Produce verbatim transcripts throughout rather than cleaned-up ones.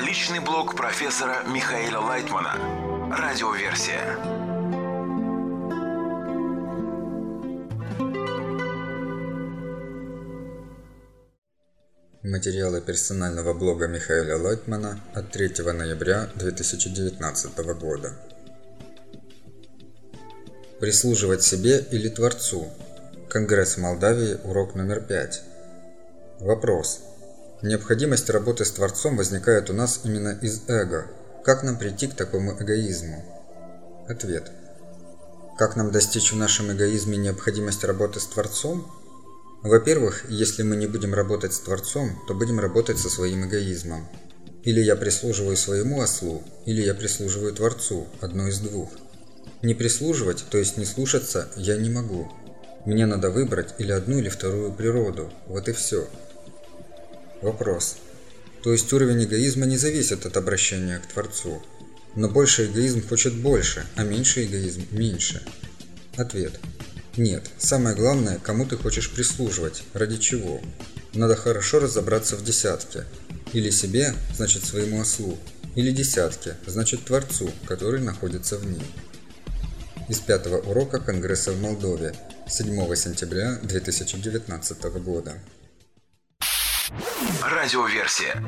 Личный блог профессора Михаила Лайтмана. Радиоверсия. Материалы персонального блога Михаила Лайтмана от третьего ноября две тысячи девятнадцатого года. Прислуживать себе или Творцу? Конгресс в Молдавии, урок номер пять. Вопрос. Необходимость работы с Творцом возникает у нас именно из эго. Как нам прийти к такому эгоизму? Ответ. Как нам достичь в нашем эгоизме необходимость работы с Творцом? Во-первых, если мы не будем работать с Творцом, то будем работать со своим эгоизмом. Или я прислуживаю своему ослу, или я прислуживаю Творцу, одно из двух. Не прислуживать, то есть не слушаться, я не могу. Мне надо выбрать или одну, или вторую природу. Вот и все. Вопрос. То есть уровень эгоизма не зависит от обращения к Творцу. Но больший эгоизм хочет больше, а меньший эгоизм меньше. Ответ. Нет. Самое главное, кому ты хочешь прислуживать, ради чего. Надо хорошо разобраться в десятке. Или себе, значит своему ослу, или десятке, значит Творцу, который находится в ней. Из пятого урока Конгресса в Молдове, седьмого сентября две тысячи девятнадцатого года. Радиоверсия.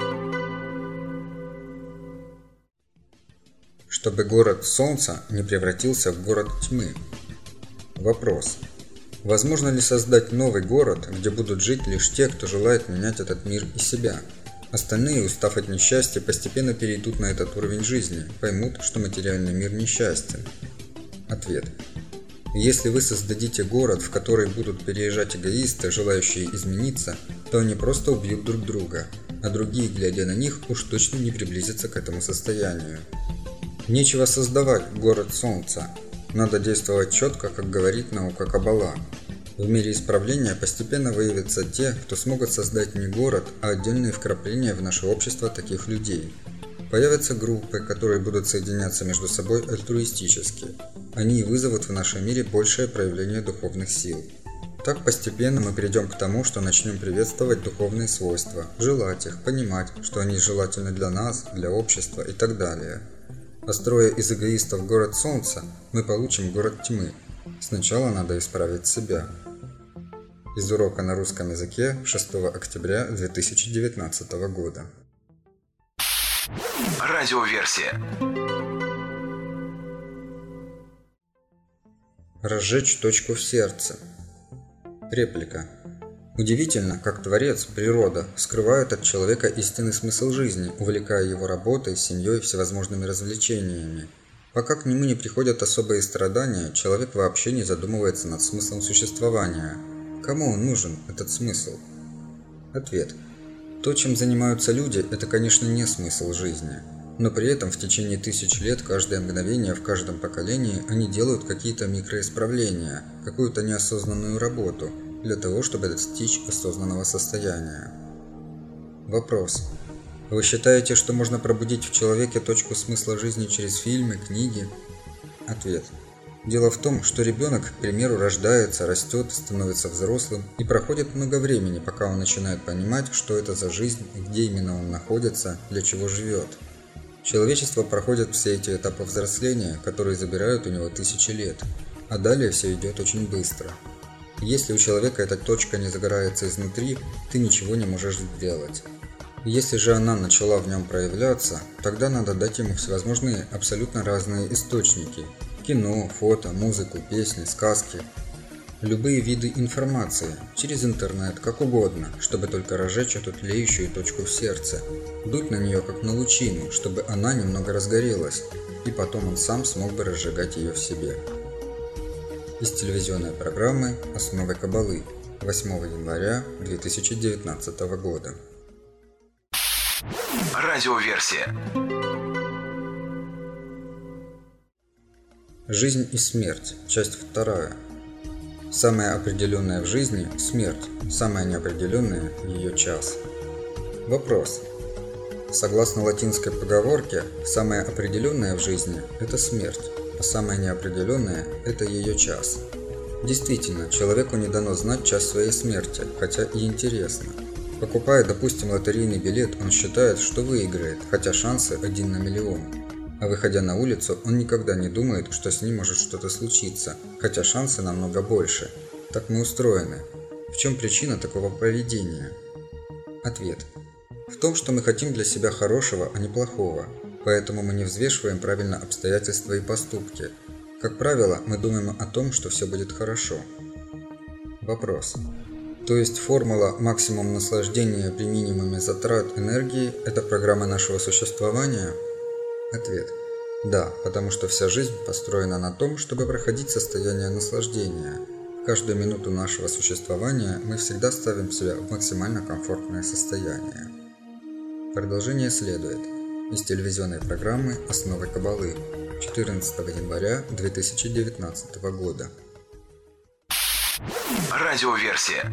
Чтобы город солнца не превратился в город тьмы. Вопрос. Возможно ли создать новый город, где будут жить лишь те, кто желает менять этот мир и себя? Остальные, устав от несчастья, постепенно перейдут на этот уровень жизни, поймут, что материальный мир несчастен. Ответ. Если вы создадите город, в который будут переезжать эгоисты, желающие измениться, то они просто убьют друг друга, а другие, глядя на них, уж точно не приблизятся к этому состоянию. Нечего создавать город солнца. Надо действовать четко, как говорит наука Каббала. В мире исправления постепенно выявятся те, кто смогут создать не город, а отдельные вкрапления в наше общество таких людей. Появятся группы, которые будут соединяться между собой альтруистически. Они вызовут в нашем мире большее проявление духовных сил. Так постепенно мы придем к тому, что начнем приветствовать духовные свойства, желать их, понимать, что они желательны для нас, для общества и так далее. А строя из эгоистов город солнца, мы получим город тьмы. Сначала надо исправить себя. Из урока на русском языке шестого октября две тысячи девятнадцатого года. Радиоверсия. Разжечь точку в сердце. Реплика. Удивительно, как Творец, природа, скрывают от человека истинный смысл жизни, увлекая его работой, семьей, всевозможными развлечениями. Пока к нему не приходят особые страдания, человек вообще не задумывается над смыслом существования. Кому он нужен, этот смысл? Ответ. То, чем занимаются люди, это, конечно, не смысл жизни. Но при этом в течение тысяч лет, каждое мгновение, в каждом поколении, они делают какие-то микроисправления, какую-то неосознанную работу, для того, чтобы достичь осознанного состояния. Вопрос. Вы считаете, что можно пробудить в человеке точку смысла жизни через фильмы, книги? Ответ. Дело в том, что ребенок, к примеру, рождается, растет, становится взрослым и проходит много времени, пока он начинает понимать, что это за жизнь, где именно он находится, для чего живет. Человечество проходит все эти этапы взросления, которые забирают у него тысячи лет, а далее все идет очень быстро. Если у человека эта точка не загорается изнутри, ты ничего не можешь сделать. Если же она начала в нем проявляться, тогда надо дать ему всевозможные абсолютно разные источники – кино, фото, музыку, песни, сказки. Любые виды информации, через интернет, как угодно, чтобы только разжечь эту тлеющую точку в сердце, дуть на нее как на лучину, чтобы она немного разгорелась, и потом он сам смог бы разжигать ее в себе. Из телевизионной программы «Основы Каббалы» восьмого января две тысячи девятнадцатого года. Радиоверсия. Жизнь и смерть. Часть вторая. Самое определенное в жизни – смерть, самое неопределенное – ее час. Вопрос. Согласно латинской поговорке, самое определенное в жизни – это смерть, а самое неопределенное – это ее час. Действительно, человеку не дано знать час своей смерти, хотя и интересно. Покупая, допустим, лотерейный билет, он считает, что выиграет, хотя шансы один на миллион. А выходя на улицу, он никогда не думает, что с ним может что-то случиться, хотя шансы намного больше. Так мы устроены. В чем причина такого поведения? Ответ. В том, что мы хотим для себя хорошего, а не плохого. Поэтому мы не взвешиваем правильно обстоятельства и поступки. Как правило, мы думаем о том, что все будет хорошо. Вопрос. То есть формула «максимум наслаждения при минимуме затрат энергии» – это программа нашего существования? Ответ. Да, потому что вся жизнь построена на том, чтобы проходить состояние наслаждения. Каждую минуту нашего существования мы всегда ставим себя в максимально комфортное состояние. Продолжение следует из телевизионной программы «Основы Каббалы» четырнадцатого января две тысячи девятнадцатого года. Радиоверсия.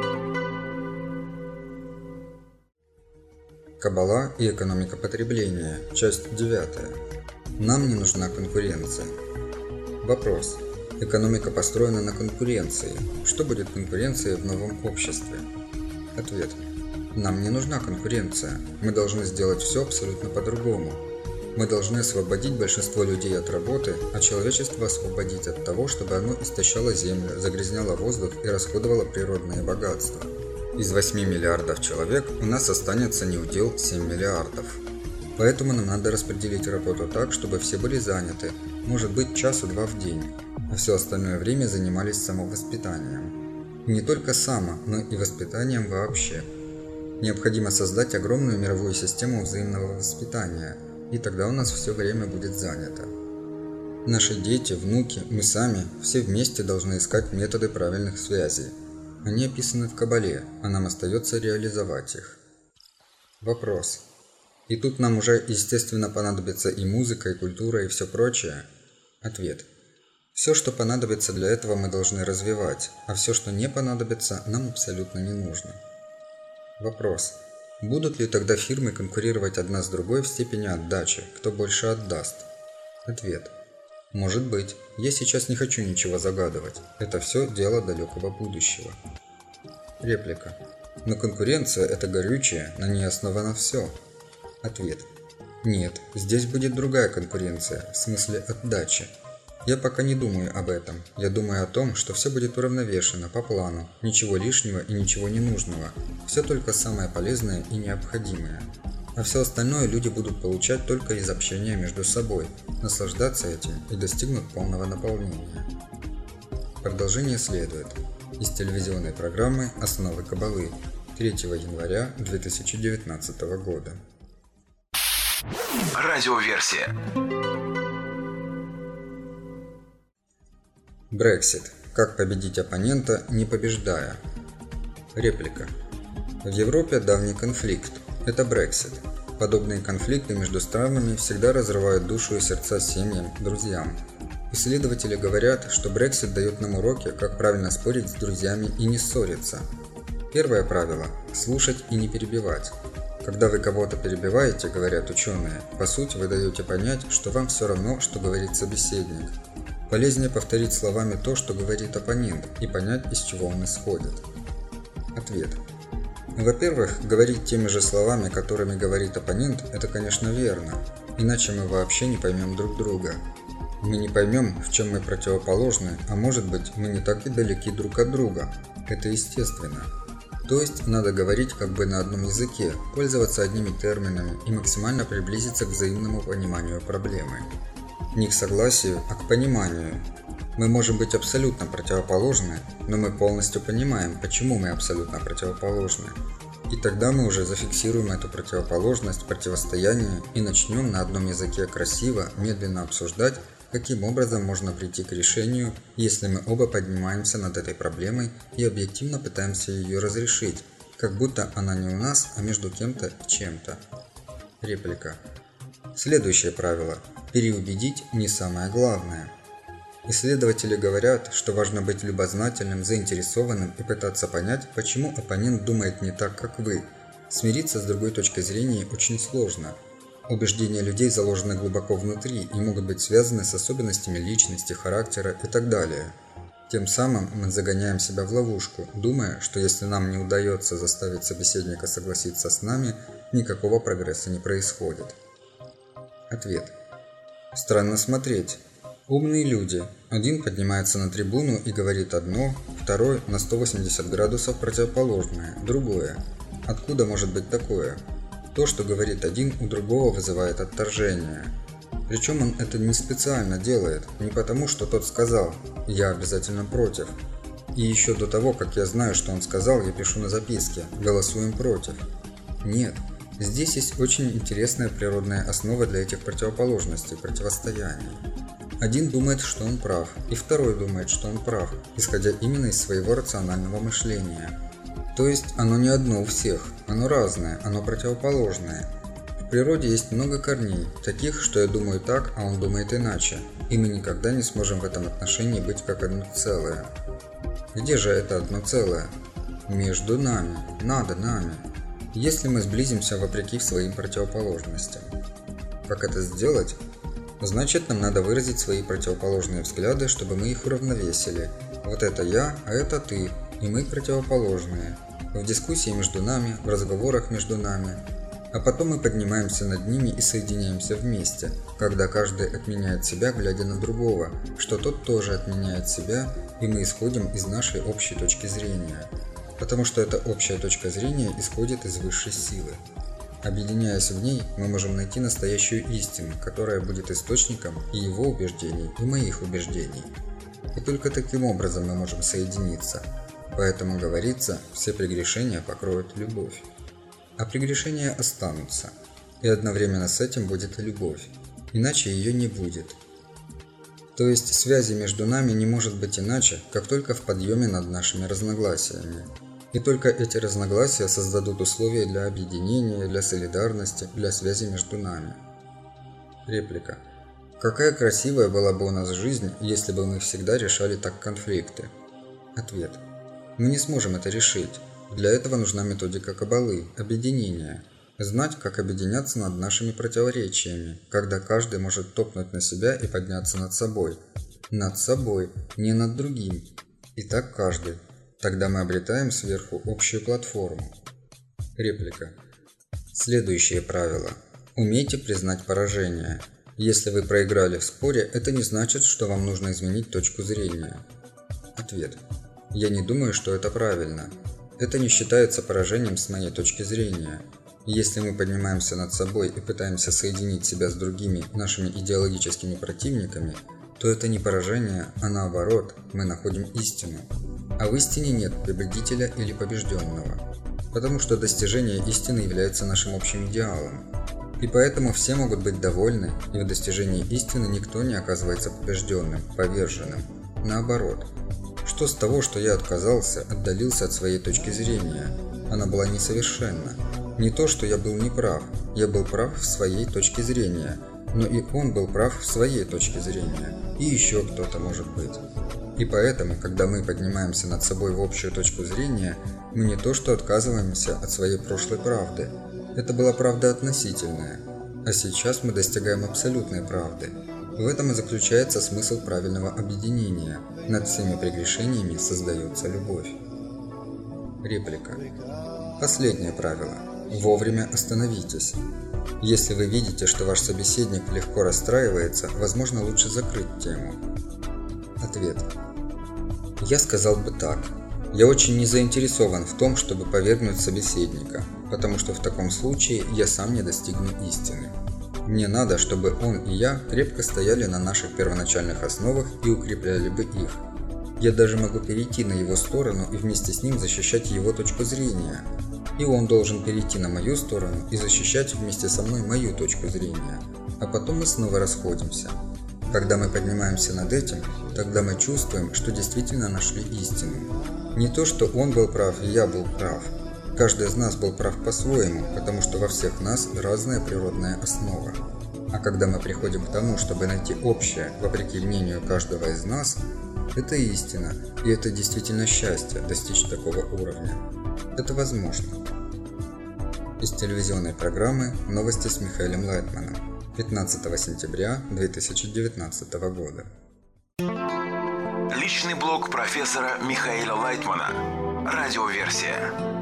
Каббала и экономика потребления. Часть девятая. Нам не нужна конкуренция. Вопрос. Экономика построена на конкуренции. Что будет конкуренцией в новом обществе? Ответ. Нам не нужна конкуренция. Мы должны сделать все абсолютно по-другому. Мы должны освободить большинство людей от работы, а человечество освободить от того, чтобы оно истощало землю, загрязняло воздух и расходовало природные богатства. Из восьми миллиардов человек у нас останется неудел семь миллиардов. Поэтому нам надо распределить работу так, чтобы все были заняты, может быть часу-два в день, а все остальное время занимались самовоспитанием. И не только само, но и воспитанием вообще. Необходимо создать огромную мировую систему взаимного воспитания, и тогда у нас все время будет занято. Наши дети, внуки, мы сами, все вместе должны искать методы правильных связей. Они описаны в Каббале, а нам остается реализовать их. Вопрос. И тут нам уже, естественно, понадобится и музыка, и культура, и все прочее? Ответ. Все, что понадобится для этого, мы должны развивать, а все, что не понадобится, нам абсолютно не нужно. Вопрос. Будут ли тогда фирмы конкурировать одна с другой в степени отдачи, кто больше отдаст? Ответ. Может быть. Я сейчас не хочу ничего загадывать. Это все дело далекого будущего. Реплика. Но конкуренция – это горючее, на ней основано все. Ответ. Нет, здесь будет другая конкуренция, в смысле отдачи. Я пока не думаю об этом. Я думаю о том, что все будет уравновешено, по плану, ничего лишнего и ничего ненужного. Все только самое полезное и необходимое. А все остальное люди будут получать только из общения между собой, наслаждаться этим и достигнут полного наполнения. Продолжение следует из телевизионной программы «Основы Каббалы» третьего января две тысячи девятнадцатого года. Радиоверсия. Брексит. Как победить оппонента, не побеждая? Реплика. В Европе давний конфликт. Это Брексит. Подобные конфликты между странами всегда разрывают душу и сердца семьям, друзьям. Исследователи говорят, что Брексит дает нам уроки, как правильно спорить с друзьями и не ссориться. Первое правило – слушать и не перебивать. Когда вы кого-то перебиваете, говорят ученые, по сути вы даете понять, что вам все равно, что говорит собеседник. Полезнее повторить словами то, что говорит оппонент, и понять, из чего он исходит. Ответ. Во-первых, говорить теми же словами, которыми говорит оппонент, это, конечно, верно, иначе мы вообще не поймем друг друга. Мы не поймем, в чем мы противоположны, а может быть, мы не так и далеки друг от друга. Это естественно. То есть, надо говорить как бы на одном языке, пользоваться одними терминами и максимально приблизиться к взаимному пониманию проблемы. Не к согласию, а к пониманию. Мы можем быть абсолютно противоположны, но мы полностью понимаем, почему мы абсолютно противоположны. И тогда мы уже зафиксируем эту противоположность, противостояние и начнем на одном языке красиво, медленно обсуждать, каким образом можно прийти к решению, если мы оба поднимаемся над этой проблемой и объективно пытаемся ее разрешить, как будто она не у нас, а между кем-то и чем-то. Реплика. Следующее правило. Переубедить не самое главное. Исследователи говорят, что важно быть любознательным, заинтересованным и пытаться понять, почему оппонент думает не так, как вы. Смириться с другой точкой зрения очень сложно. Убеждения людей заложены глубоко внутри и могут быть связаны с особенностями личности, характера и так далее. Тем самым мы загоняем себя в ловушку, думая, что если нам не удается заставить собеседника согласиться с нами, никакого прогресса не происходит. Ответ. Странно смотреть. Умные люди. Один поднимается на трибуну и говорит одно, второй на сто восемьдесят градусов противоположное, другое. Откуда может быть такое? То, что говорит один, у другого вызывает отторжение. Причем он это не специально делает, не потому, что тот сказал «я обязательно против». И еще до того, как я знаю, что он сказал, я пишу на записке «голосуем против». Нет, здесь есть очень интересная природная основа для этих противоположностей, противостояний. Один думает, что он прав, и второй думает, что он прав, исходя именно из своего рационального мышления. То есть оно не одно у всех, оно разное, оно противоположное. В природе есть много корней, таких, что я думаю так, а он думает иначе, и мы никогда не сможем в этом отношении быть как одно целое. Где же это одно целое? Между нами, над нами. Если мы сблизимся вопреки своим противоположностям. Как это сделать? Значит, нам надо выразить свои противоположные взгляды, чтобы мы их уравновесили. Вот это я, а это ты, и мы противоположные. В дискуссии между нами, в разговорах между нами. А потом мы поднимаемся над ними и соединяемся вместе, когда каждый отменяет себя, глядя на другого, что тот тоже отменяет себя, и мы исходим из нашей общей точки зрения. Потому что эта общая точка зрения исходит из высшей силы. Объединяясь в ней, мы можем найти настоящую истину, которая будет источником и его убеждений, и моих убеждений. И только таким образом мы можем соединиться. Поэтому говорится, все прегрешения покроют любовь. А прегрешения останутся, и одновременно с этим будет и любовь, иначе ее не будет. То есть связи между нами не может быть иначе, как только в подъеме над нашими разногласиями. И только эти разногласия создадут условия для объединения, для солидарности, для связи между нами. Реплика. Какая красивая была бы у нас жизнь, если бы мы всегда решали так конфликты? Ответ. Мы не сможем это решить. Для этого нужна методика каббалы, объединения. Знать, как объединяться над нашими противоречиями, когда каждый может топнуть на себя и подняться над собой. Над собой, не над другим. И так каждый. Тогда мы обретаем сверху общую платформу. Реплика. Следующее правило. Умейте признать поражение. Если вы проиграли в споре, это не значит, что вам нужно изменить точку зрения. Ответ. Я не думаю, что это правильно. Это не считается поражением с моей точки зрения. Если мы поднимаемся над собой и пытаемся соединить себя с другими нашими идеологическими противниками, то это не поражение, а наоборот, мы находим истину. А в истине нет победителя или побежденного, потому что достижение истины является нашим общим идеалом. И поэтому все могут быть довольны, и в достижении истины никто не оказывается побежденным, поверженным. Наоборот. Что с того, что я отказался, отдалился от своей точки зрения? Она была несовершенна. Не то, что я был неправ, я был прав в своей точке зрения, но и он был прав в своей точке зрения, и еще кто-то может быть. И поэтому, когда мы поднимаемся над собой в общую точку зрения, мы не то что отказываемся от своей прошлой правды. Это была правда относительная, а сейчас мы достигаем абсолютной правды. В этом и заключается смысл правильного объединения. Над всеми прегрешениями создается любовь. Реплика. Последнее правило. Вовремя остановитесь. Если вы видите, что ваш собеседник легко расстраивается, возможно, лучше закрыть тему. Ответ. Я сказал бы так. Я очень не заинтересован в том, чтобы повергнуть собеседника, потому что в таком случае я сам не достигну истины. Мне надо, чтобы он и я крепко стояли на наших первоначальных основах и укрепляли бы их. Я даже могу перейти на его сторону и вместе с ним защищать его точку зрения. И он должен перейти на мою сторону и защищать вместе со мной мою точку зрения. А потом мы снова расходимся. Когда мы поднимаемся над этим, тогда мы чувствуем, что действительно нашли истину. Не то, что он был прав и я был прав. Каждый из нас был прав по-своему, потому что во всех нас разная природная основа. А когда мы приходим к тому, чтобы найти общее, вопреки мнению каждого из нас, это истина, и это действительно счастье достичь такого уровня. Это возможно. Из телевизионной программы «Новости с Михаилом Лайтманом» пятнадцатого сентября две тысячи девятнадцатого года. Лично Научный блог профессора Михаила Лайтмана. Радиоверсия.